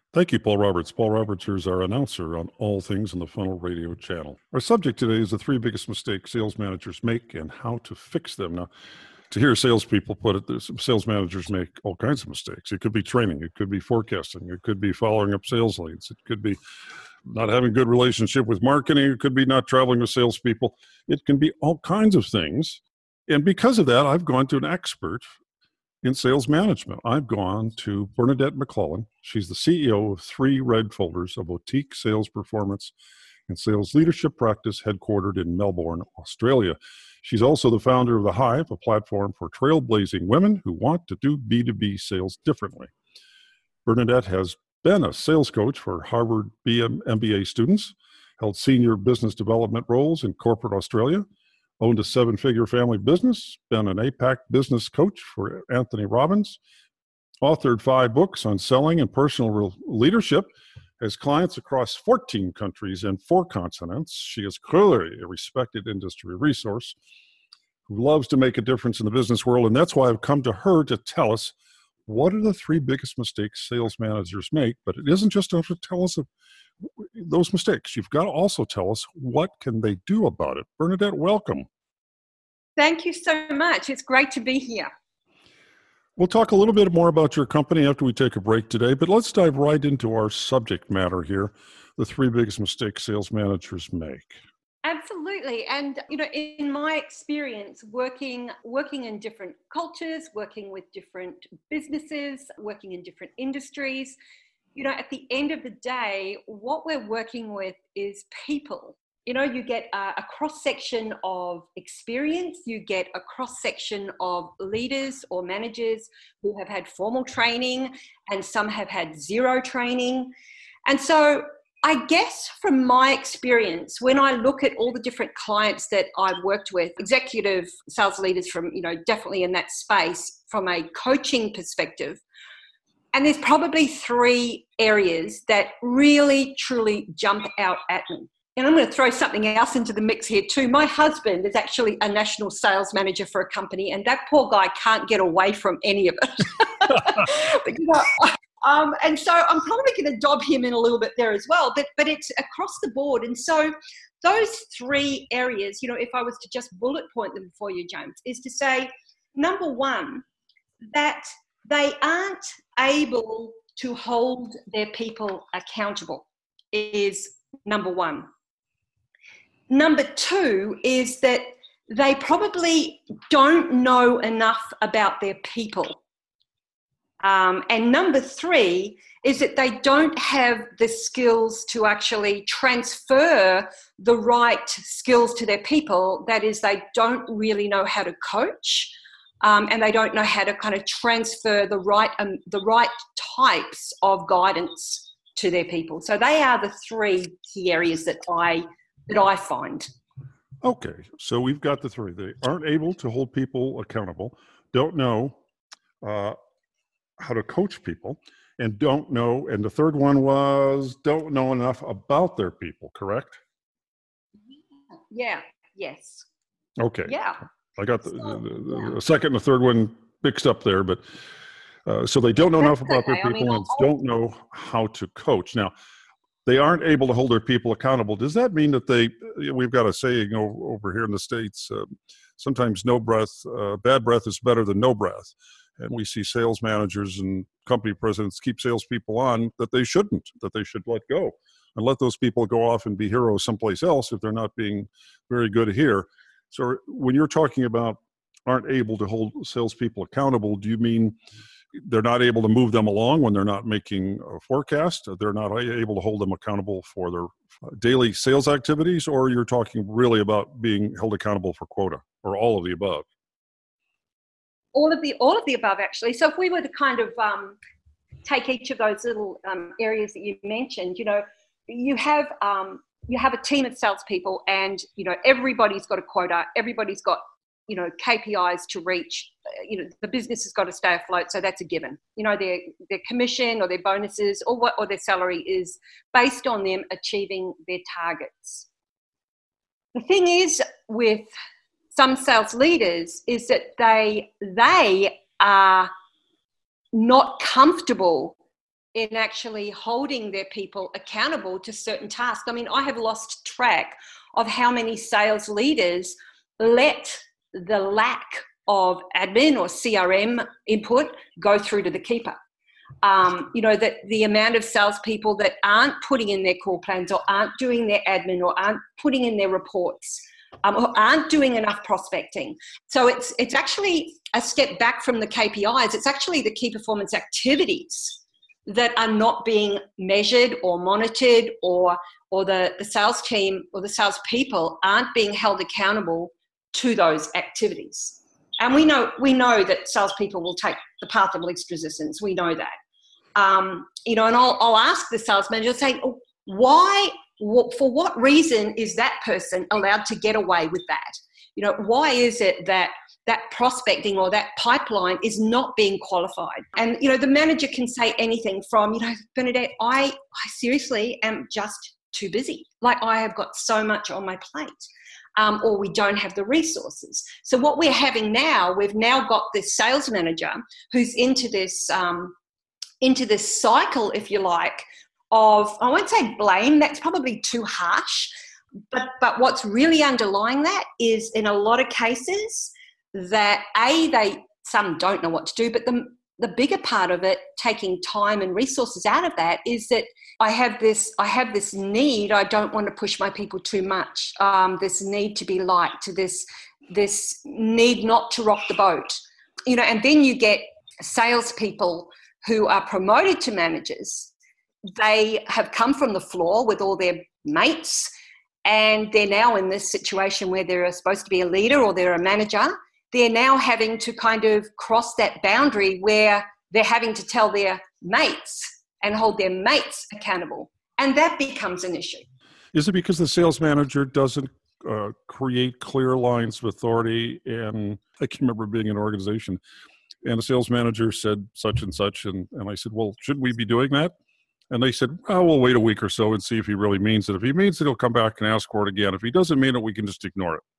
Thank you, Paul Roberts. Paul Roberts here is our announcer on all things on the Funnel Radio channel. Our subject today is the three biggest mistakes sales managers make and how to fix them. Now, to hear salespeople put it, sales managers make all kinds of mistakes. It could be training, it could be forecasting, it could be following up sales leads, it could be not having a good relationship with marketing, it could be not traveling with salespeople. It can be all kinds of things. And because of that, I've gone to an expert in sales management. I've gone to Bernadette McClellan. She's the CEO of Three Red Folders, a boutique sales performance and sales leadership practice headquartered in Melbourne, Australia. She's also the founder of The Hive, a platform for trailblazing women who want to do B2B sales differently. Bernadette has been a sales coach for Harvard MBA students, held senior business development roles in corporate Australia, owned a seven-figure family business, been an APAC business coach for Anthony Robbins, authored 5 books on selling and personal leadership, has clients across 14 countries and 4 continents. She is clearly a respected industry resource who loves to make a difference in the business world, and that's why I've come to her to tell us what are the 3 biggest mistakes sales managers make. But it isn't just enough to tell us those mistakes. You've got to also tell us what can they do about it. Bernadette, welcome. Thank you so much. It's great to be here. We'll talk a little bit more about your company after we take a break today, but let's dive right into our subject matter here, the 3 biggest mistakes sales managers make. Absolutely. And, in my experience, working in different cultures, working with different businesses, working in different industries, at the end of the day, what we're working with is people. You get a cross-section of experience, you get a cross-section of leaders or managers who have had formal training, and some have had 0 training. And so I guess from my experience, when I look at all the different clients that I've worked with, executive sales leaders from, definitely in that space from a coaching perspective, and there's probably 3 areas that really, truly jump out at me. And I'm going to throw something else into the mix here too. My husband is actually a national sales manager for a company, and that poor guy can't get away from any of it. And so I'm probably going to dob him in a little bit there as well, but it's across the board. And so those 3 areas, if I was to just bullet point them for you, James, is to say, number 1, that they aren't able to hold their people accountable is number 1. Number 2 is that they probably don't know enough about their people. And number 3 is that they don't have the skills to actually transfer the right skills to their people. That is, they don't really know how to coach, and they don't know how to kind of transfer the right types of guidance to their people. So they are the 3 key areas that I find. Okay, so we've got the 3. They aren't able to hold people accountable, don't know how to coach people, and don't know, and the 3rd one was don't know enough about their people, correct? Yeah, yes. Okay. Yeah. I got the second and the 3rd one mixed up there, but so they don't know enough about their people and don't know how to coach. Now, they aren't able to hold their people accountable. Does that mean that we've got a saying over here in the States, sometimes bad breath is better than no breath. And we see sales managers and company presidents keep salespeople on that they shouldn't, that they should let go and let those people go off and be heroes someplace else if they're not being very good here. So when you're talking about aren't able to hold salespeople accountable, do you mean they're not able to move them along when they're not making a forecast? They're not able to hold them accountable for their daily sales activities? Or you're talking really about being held accountable for quota, or all of the above? All of the above, actually. So if we were to kind of take each of those little areas that you mentioned, you have a team of salespeople, and everybody's got a quota, everybody's got KPIs to reach. The business has got to stay afloat, so that's a given. Their commission or their bonuses or their salary is based on them achieving their targets. The thing is with some sales leaders is that they are not comfortable in actually holding their people accountable to certain tasks. I mean, I have lost track of how many sales leaders let the lack of admin or CRM input go through to the keeper. That the amount of salespeople that aren't putting in their call plans or aren't doing their admin or aren't putting in their reports or aren't doing enough prospecting. So it's actually a step back from the KPIs. It's actually the key performance activities that are not being measured or monitored, or the sales team or the salespeople aren't being held accountable to those activities. And we know that salespeople will take the path of least resistance. We know that. And I'll ask the sales manager, say, why, for what reason is that person allowed to get away with that? Why is it that prospecting or that pipeline is not being qualified? And, the manager can say anything from, Bernadette, I seriously am just too busy. Like, I have got so much on my plate. Or we don't have the resources. So what we're having now, we've now got this sales manager who's into this cycle, if you like, of, I won't say blame, that's probably too harsh, but what's really underlying that is, in a lot of cases, that some don't know what to do, but the bigger part of it, taking time and resources out of that, is that I have this need. I don't want to push my people too much. This need to be liked, this need not to rock the boat, and then you get salespeople who are promoted to managers. They have come from the floor with all their mates, and they're now in this situation where they're supposed to be a leader or they're a manager. They're now having to kind of cross that boundary where they're having to tell their mates and hold their mates accountable. And that becomes an issue. Is it because the sales manager doesn't create clear lines of authority? And I can remember being in an organization and a sales manager said such and such. And I said, well, shouldn't we be doing that? And they said, oh, we'll wait a week or so and see if he really means it. If he means it, he'll come back and ask for it again. If he doesn't mean it, we can just ignore it.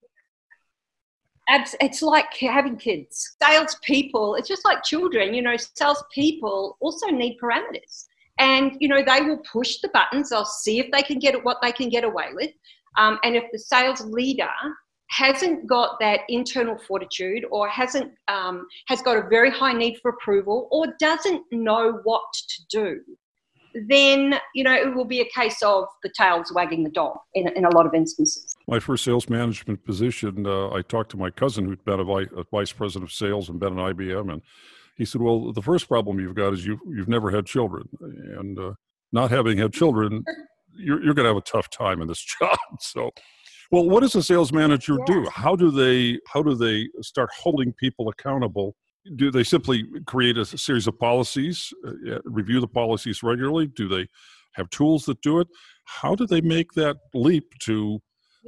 It's like having kids. Salespeople, it's just like children. Salespeople also need parameters. And, they will push the buttons. They'll see if they can get what they can get away with. And if the sales leader hasn't got that internal fortitude, or has got a very high need for approval, or doesn't know what to do, then, it will be a case of the tail's wagging the dog in a lot of instances. My first sales management position, I talked to my cousin who'd been a vice president of sales and been at IBM, and he said, well, the first problem you've got is you've never had children, and not having had children, you're going to have a tough time in this job. So, well, what does a sales manager do? How do they start holding people accountable? Do they simply create a series of policies, review the policies regularly? Do they have tools that do it? How do they make that leap to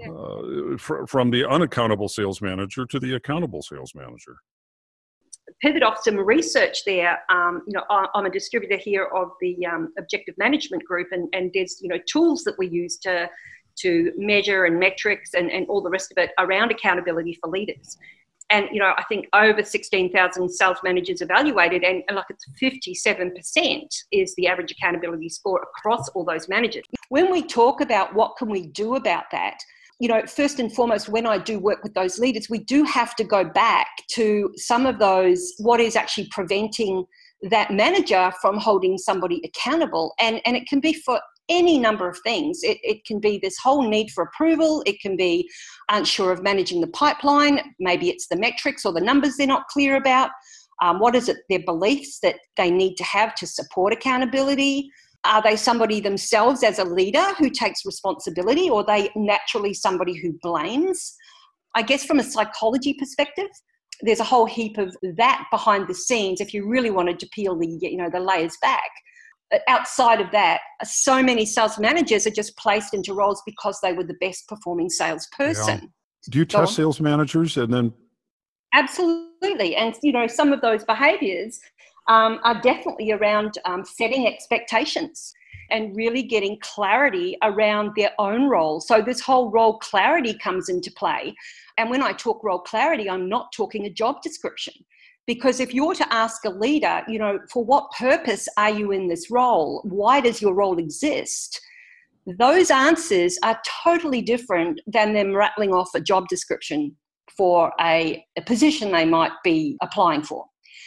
from the unaccountable sales manager to the accountable sales manager? Pivot off some research there. I'm a distributor here of the Objective Management Group, and there's tools that we use to measure and metrics and all the rest of it around accountability for leaders. And, I think over 16,000 sales managers evaluated, and like it's 57% is the average accountability score across all those managers. When we talk about what can we do about that, first and foremost, when I do work with those leaders, we do have to go back to some of those, what is actually preventing that manager from holding somebody accountable. And it can be for any number of things. It can be this whole need for approval. It can be unsure of managing the pipeline. Maybe it's the metrics or the numbers they're not clear about. What is it, their beliefs that they need to have to support accountability? Are they somebody themselves as a leader who takes responsibility, or are they naturally somebody who blames? I guess from a psychology perspective, there's a whole heap of that behind the scenes if you really wanted to peel the layers back. Outside of that, so many sales managers are just placed into roles because they were the best performing salesperson. Yeah. Do you test sales managers and then? Absolutely. And, some of those behaviors are definitely around setting expectations and really getting clarity around their own role. So this whole role clarity comes into play. And when I talk role clarity, I'm not talking a job description. Because if you're to ask a leader, for what purpose are you in this role? Why does your role exist? Those answers are totally different than them rattling off a job description for a position they might be applying for.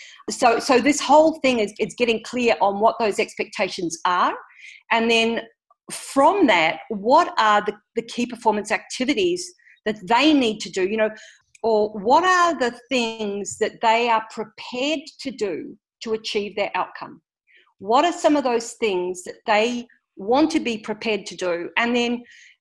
So this whole thing is getting clear on what those expectations are. And then from that, what are the key performance activities that they need to do, or what are the things that they are prepared to do to achieve their outcome? What are some of those things that they want to be prepared to do? And then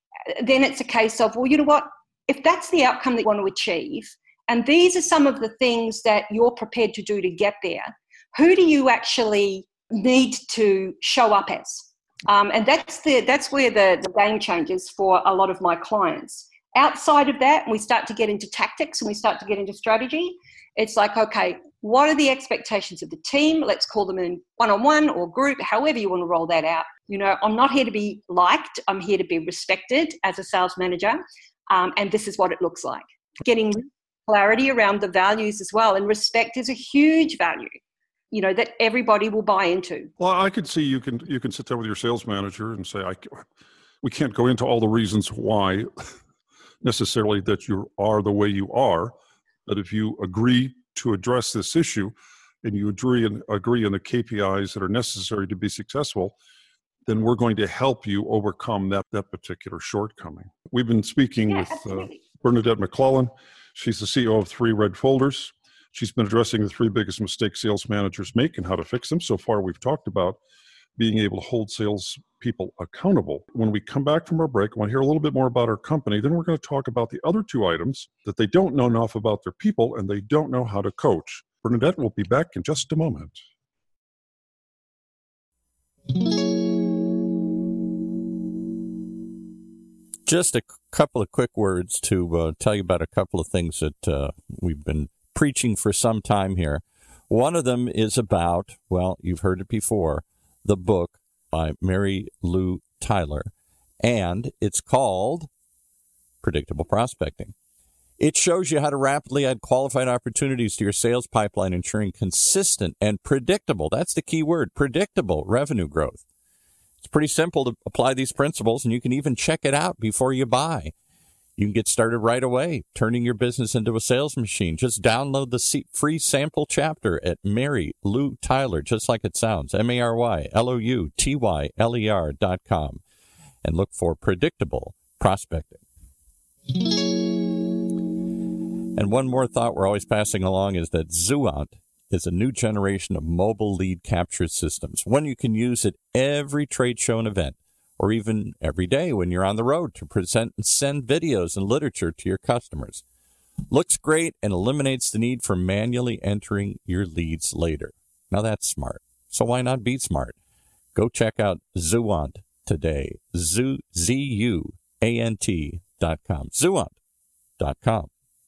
it's a case of, well, you know what, if that's the outcome that you want to achieve, and these are some of the things that you're prepared to do to get there, who do you actually need to show up as? And that's where the game changes for a lot of my clients. Outside of that, we start to get into tactics and we start to get into strategy. It's like, okay, what are the expectations of the team? Let's call them in one-on-one or group, however you want to roll that out. I'm not here to be liked. I'm here to be respected as a sales manager. And this is what it looks like. Getting clarity around the values as well. And respect is a huge value, that everybody will buy into. Well, I could see you can sit down with your sales manager and say, we can't go into all the reasons why necessarily that you are the way you are, but if you agree to address this issue and you agree on the KPIs that are necessary to be successful, then we're going to help you overcome that particular shortcoming. We've been speaking with Bernadette McClellan. She's the CEO of 3 Red Folders. She's been addressing the 3 biggest mistakes sales managers make and how to fix them. So far, we've talked about being able to hold sales people accountable. When we come back from our break, I want to hear a little bit more about our company. Then we're going to talk about the other 2 items that they don't know enough about their people and they don't know how to coach. Bernadette will be back in just a moment. Just a couple of quick words to tell you about a couple of things that we've been preaching for some time here. One of them is about, well, you've heard it before, the book by Mary Lou Tyler, and it's called Predictable Prospecting. It shows you how to rapidly add qualified opportunities to your sales pipeline, ensuring consistent and predictable, that's the key word, predictable revenue growth. It's pretty simple to apply these principles, and you can even check it out before you buy. You can get started right away, turning your business into a sales machine. Just download the free sample chapter at Mary Lou Tyler, just like it sounds, MaryLouTyler.com, and look for Predictable Prospecting. And one more thought we're always passing along is that Zuant is a new generation of mobile lead capture systems, one you can use at every trade show and event, or even every day when you're on the road to present and send videos and literature to your customers. Looks great and eliminates the need for manually entering your leads later. Now that's smart. So why not be smart? Go check out Zuant today. ZUANT.com. Zuant.com.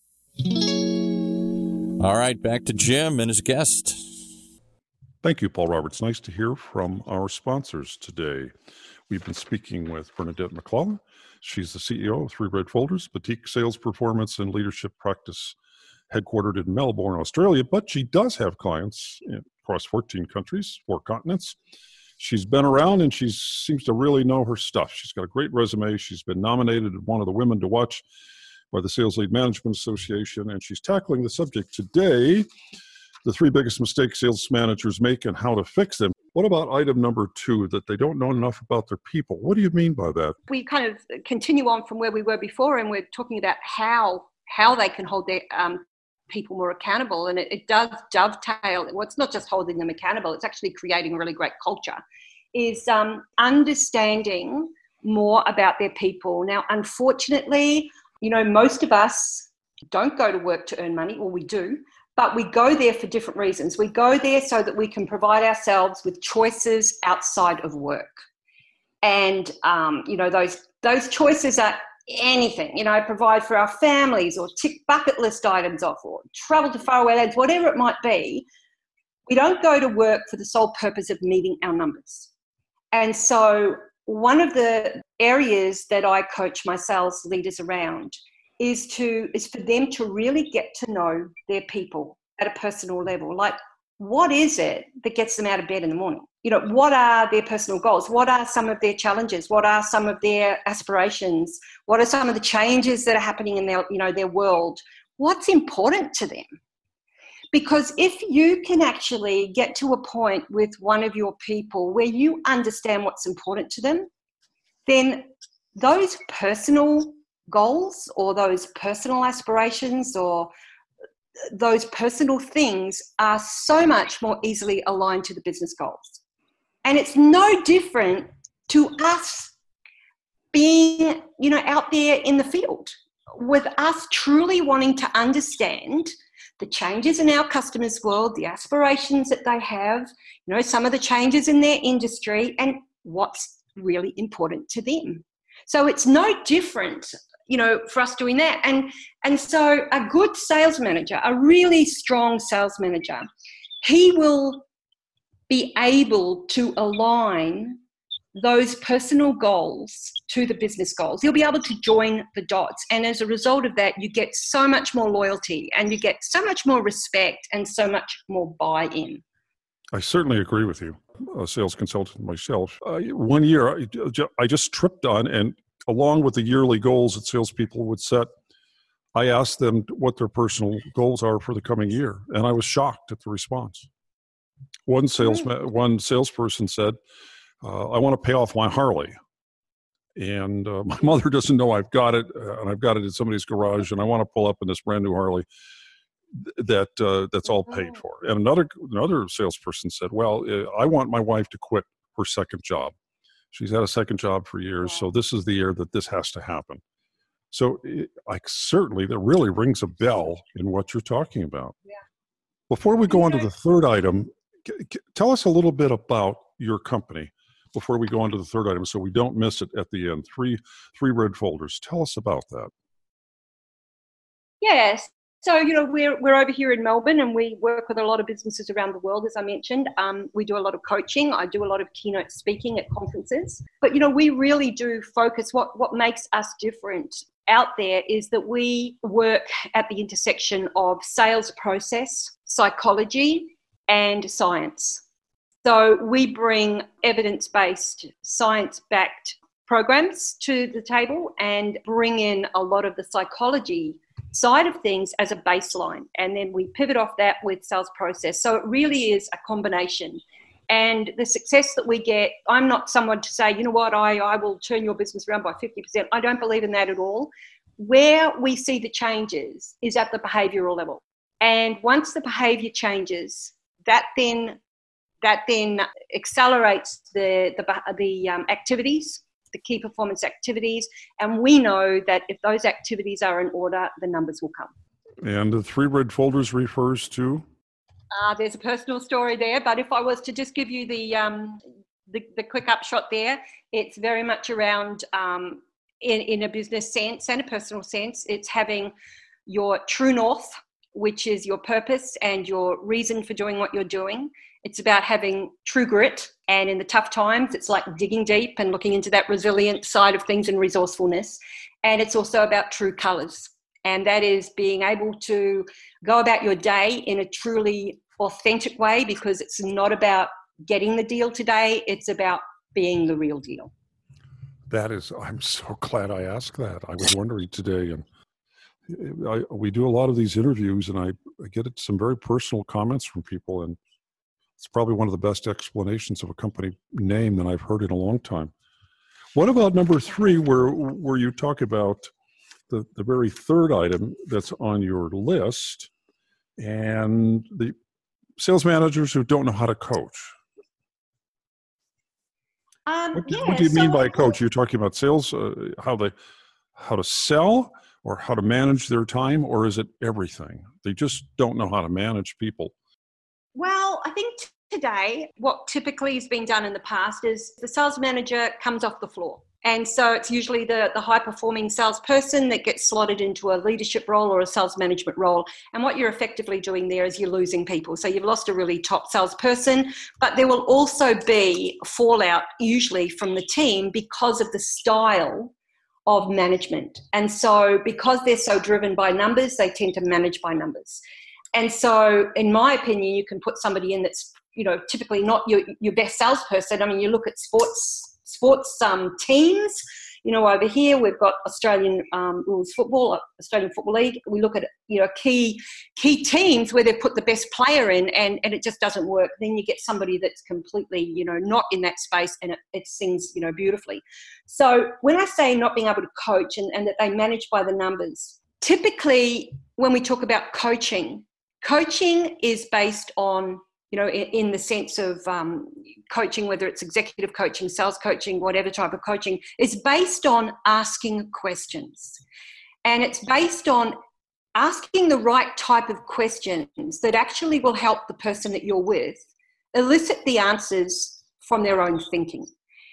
All right, back to Jim and his guest. Thank you, Paul Roberts. Nice to hear from our sponsors today. We've been speaking with Bernadette McClellan. She's the CEO of 3 Red Folders, boutique sales performance and leadership practice headquartered in Melbourne, Australia, but she does have clients across 14 countries, 4 continents. She's been around and she seems to really know her stuff. She's got a great resume. She's been nominated as one of the women to watch by the Sales Lead Management Association, and she's tackling the subject today, the 3 biggest mistakes sales managers make and how to fix them. What about item number 2, that they don't know enough about their people? What do you mean by that? We kind of continue on from where we were before, and we're talking about how they can hold their people more accountable. And it does dovetail. Well, it's not just holding them accountable, it's actually creating a really great culture, is understanding more about their people. Now, unfortunately, most of us don't go to work to earn money, or we do, but we go there for different reasons. We go there so that we can provide ourselves with choices outside of work. And, those choices are anything, provide for our families or tick bucket list items off or travel to faraway lands, whatever it might be. We don't go to work for the sole purpose of meeting our numbers. And so one of the areas that I coach my sales leaders around is for them to really get to know their people. at a personal level. Like, what is it that gets them out of bed in the morning? You know, what are their personal goals? What are some of their challenges? What are some of their aspirations? What are some of the changes that are happening in their, you know, their world? What's important to them? Because if you can actually get to a point with one of your people where you understand what's important to them, then those personal goals or those personal aspirations or those personal things are so much more easily aligned to the business goals. And it's no different to us being, you know, out there in the field, with us truly wanting to understand the changes in our customers' world, the aspirations that they have, you know, some of the changes in their industry and what's really important to them. So it's no different, you know, for us doing that. And so a good sales manager, a really strong sales manager, he will be able to align those personal goals to the business goals. He'll be able to join the dots. And as a result of that, you get so much more loyalty and you get so much more respect and so much more buy-in. I certainly agree with you. A sales consultant myself. 1 year, I just tripped on, and along with the yearly goals that salespeople would set, I asked them what their personal goals are for the coming year, and I was shocked at the response. One salesperson said, I want to pay off my Harley. And my mother doesn't know I've got it, and I've got it in somebody's garage, and I want to pull up in this brand new Harley that's all paid for. And another salesperson said, well, I want my wife to quit her second job. She's had a second job for years, so this is the year that this has to happen. So certainly that really rings a bell in what you're talking about. Yeah. Before we go on to the third item, tell us a little bit about your company before we go on to the third item so we don't miss it at the end. Three red folders. Tell us about that. Yes. So, you know, we're over here in Melbourne and we work with a lot of businesses around the world, as I mentioned. We do a lot of coaching. I do a lot of keynote speaking at conferences. But, you know, we really do focus. What makes us different out there is that we work at the intersection of sales process, psychology, and science. So we bring evidence-based, science-backed programs to the table and bring in a lot of the psychology side of things as a baseline. And then we pivot off that with sales process. So it really is a combination. And the success that we get, I'm not someone to say, you know what, I will turn your business around by 50%. I don't believe in that at all. Where we see the changes is at the behavioral level. And once the behavior changes, that then accelerates the activities, the key performance activities. And we know that if those activities are in order, the numbers will come. And the three red folders refers to? There's a personal story there, but if I was to just give you the quick upshot there, it's very much around in a business sense and a personal sense. It's having your true north, which is your purpose and your reason for doing what you're doing. It's about having true grit, and in the tough times, it's like digging deep and looking into that resilient side of things and resourcefulness. And it's also about true colours, and that is being able to go about your day in a truly authentic way, because it's not about getting the deal today, it's about being the real deal. I'm so glad I asked that. I was wondering today, and we do a lot of these interviews, and I get some very personal comments from people, and it's probably one of the best explanations of a company name that I've heard in a long time. What about number 3, where you talk about the very third item that's on your list, and the sales managers who don't know how to coach? What do you mean by coach? You're talking about sales, how to sell, or how to manage their time, or is it everything? They just don't know how to manage people. Well, I think today, what typically has been done in the past is the sales manager comes off the floor. And so it's usually the high-performing salesperson that gets slotted into a leadership role or a sales management role. And what you're effectively doing there is you're losing people. So you've lost a really top salesperson, but there will also be fallout usually from the team because of the style of management. And so because they're so driven by numbers, they tend to manage by numbers. And so in my opinion, you can put somebody in that's, typically not your best salesperson. I mean, you look at sports teams. Over here we've got Australian rules football, Australian Football League. We look at key teams where they've put the best player in, and it just doesn't work. Then you get somebody that's completely not in that space, and it sings beautifully. So when I say not being able to coach and that they manage by the numbers, typically when we talk about coaching is based on in the sense of coaching, whether it's executive coaching, sales coaching, whatever type of coaching, is based on asking questions. And it's based on asking the right type of questions that actually will help the person that you're with elicit the answers from their own thinking.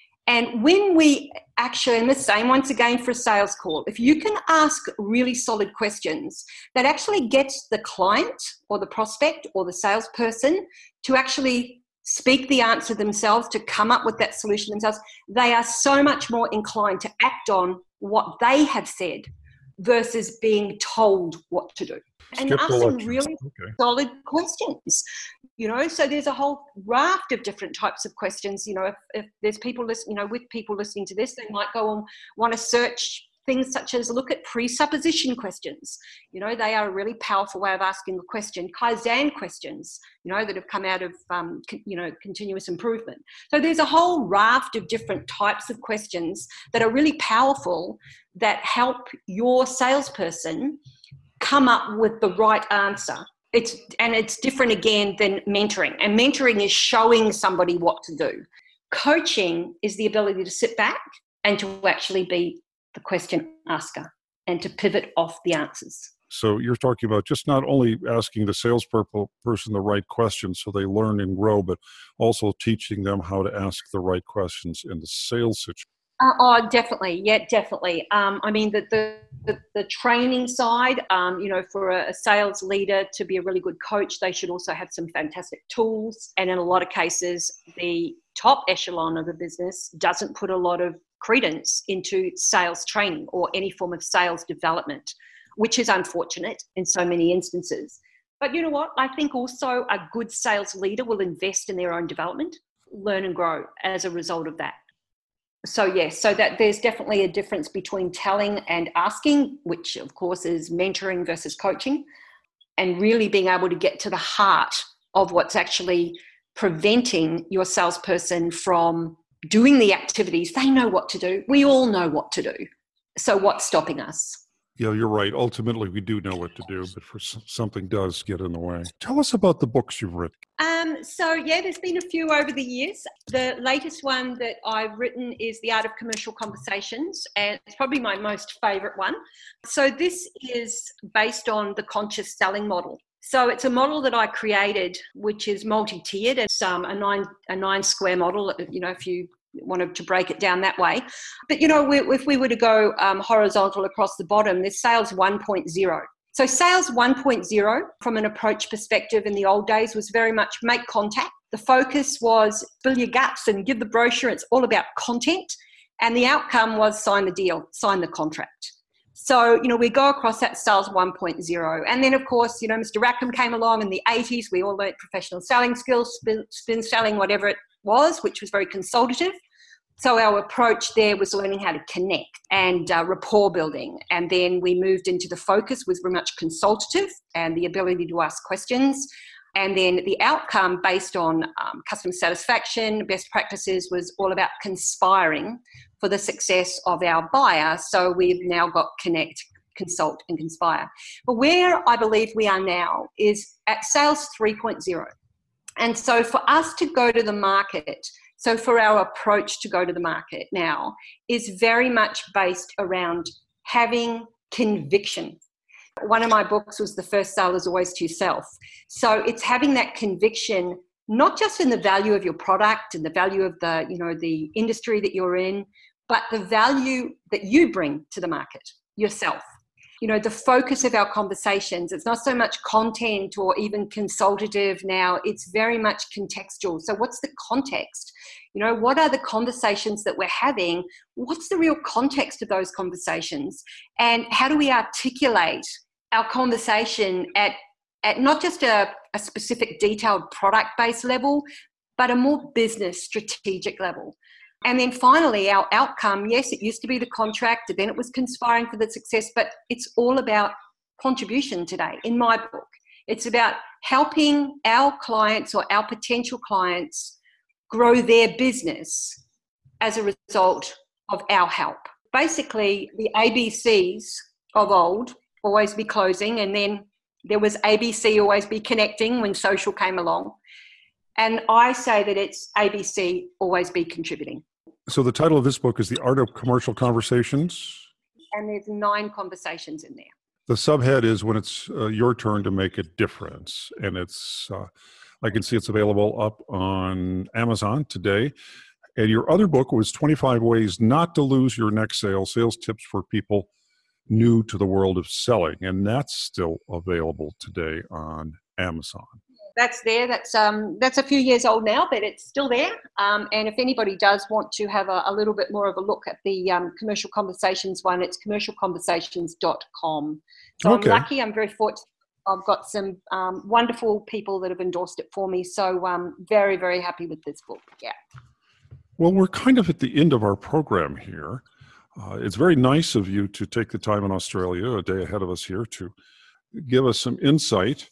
And when we actually, and the same once again for a sales call, if you can ask really solid questions that actually gets the client or the prospect or the salesperson to actually speak the answer themselves, to come up with that solution themselves, they are so much more inclined to act on what they have said versus being told what to do. And ask some really solid questions. So there's a whole raft of different types of questions. If there's people listening, with people listening to this, they might go and want to search things such as look at presupposition questions. They are a really powerful way of asking a question. Kaizen questions, that have come out of, continuous improvement. So there's a whole raft of different types of questions that are really powerful that help your salesperson come up with the right answer. It's different again than mentoring. And mentoring is showing somebody what to do. Coaching is the ability to sit back and to actually be the question asker and to pivot off the answers. So you're talking about just not only asking the salesperson the right questions so they learn and grow, but also teaching them how to ask the right questions in the sales situation. Definitely. Yeah, definitely. I mean, the training side, for a sales leader to be a really good coach, they should also have some fantastic tools. And in a lot of cases, the top echelon of the business doesn't put a lot of credence into sales training or any form of sales development, which is unfortunate in so many instances. But you know what? I think also a good sales leader will invest in their own development, learn and grow as a result of that. So yes, so that there's definitely a difference between telling and asking, which of course is mentoring versus coaching, and really being able to get to the heart of what's actually preventing your salesperson from doing the activities. They know what to do. We all know what to do. So what's stopping us? Yeah, you're right. Ultimately, we do know what to do, but something does get in the way. Tell us about the books you've written. There's been a few over the years. The latest one that I've written is The Art of Commercial Conversations, and it's probably my most favorite one. So this is based on the conscious selling model. So it's a model that I created, which is multi-tiered. It's a nine square model, if you wanted to break it down that way. But, if we were to go horizontal across the bottom, there's sales 1.0. So sales 1.0 from an approach perspective in the old days was very much make contact. The focus was fill your guts and give the brochure. It's all about content. And the outcome was sign the deal, sign the contract. So, we go across that sales 1.0. And then, of course, Mr. Rackham came along in the 80s. We all learned professional selling skills, spin selling, whatever it was, which was very consultative. So our approach there was learning how to connect and rapport building. And then we moved into the focus was very much consultative and the ability to ask questions. And then the outcome based on customer satisfaction, best practices was all about conspiring for the success of our buyer. So we've now got connect, consult and conspire. But where I believe we are now is at sales 3.0. And so for us to go to the market, so for our approach to go to the market now is very much based around having conviction. One of my books was The First Sale is Always to Yourself. So it's having that conviction, not just in the value of your product and the value of the industry that you're in, but the value that you bring to the market yourself. The focus of our conversations, it's not so much content or even consultative now, it's very much contextual. So what's the context? What are the conversations that we're having? What's the real context of those conversations? And how do we articulate our conversation at at not just a specific detailed product-based level, but a more business strategic level. And then finally, our outcome, yes, it used to be the contract, then it was conspiring for the success, but it's all about contribution today, in my book. It's about helping our clients or our potential clients grow their business as a result of our help. Basically, the ABCs of old, always be closing, and then there was ABC, always be connecting when social came along. And I say that it's ABC, always be contributing. So the title of this book is The Art of Commercial Conversations. And there's 9 conversations in there. The subhead is When It's Your Turn to Make a Difference. And it's, I can see it's available up on Amazon today. And your other book was 25 Ways Not to Lose Your Next Sale, Sales Tips for People New to the World of Selling. And that's still available today on Amazon. That's there. That's a few years old now, but it's still there. And if anybody does want to have a little bit more of a look at the Commercial Conversations one, it's commercialconversations.com. So okay. I'm lucky. I'm very fortunate. I've got some wonderful people that have endorsed it for me. So I'm very, very happy with this book. Yeah. Well, we're kind of at the end of our program here. It's very nice of you to take the time in Australia, a day ahead of us here, to give us some insight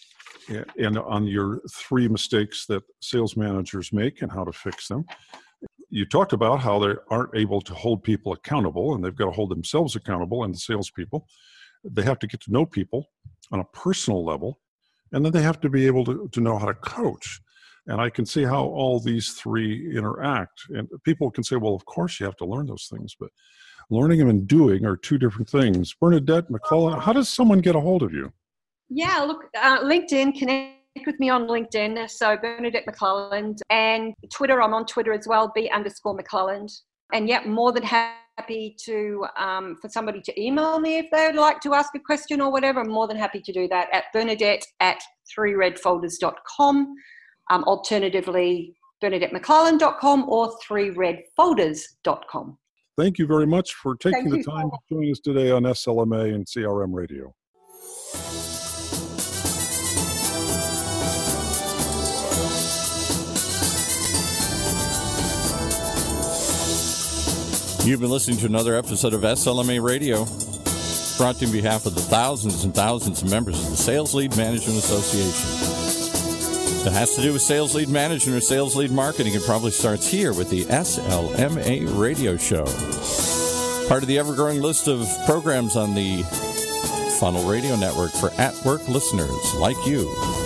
and on your 3 mistakes that sales managers make and how to fix them. You talked about how they aren't able to hold people accountable, and they've got to hold themselves accountable, and the salespeople. They have to get to know people on a personal level, and then they have to be able to know how to coach. And I can see how all these 3 interact. And people can say, well, of course you have to learn those things, but learning them and doing are 2 different things. Bernadette McClellan, how does someone get a hold of you? Yeah, look, LinkedIn, connect with me on LinkedIn. So Bernadette McClelland, and Twitter, I'm on Twitter as well, B_McClelland. And yeah, more than happy to, for somebody to email me if they would like to ask a question or whatever. I'm more than happy to do that at Bernadette@3redfolders.com. Alternatively, BernadetteMcClelland.com or 3redfolders.com. Thank you very much for taking the time to join us today on SLMA and CRM Radio. You've been listening to another episode of SLMA Radio, brought to you on behalf of the thousands and thousands of members of the Sales Lead Management Association. If it has to do with sales lead management or sales lead marketing, it probably starts here with the SLMA Radio Show. Part of the ever-growing list of programs on the Funnel Radio Network for at-work listeners like you.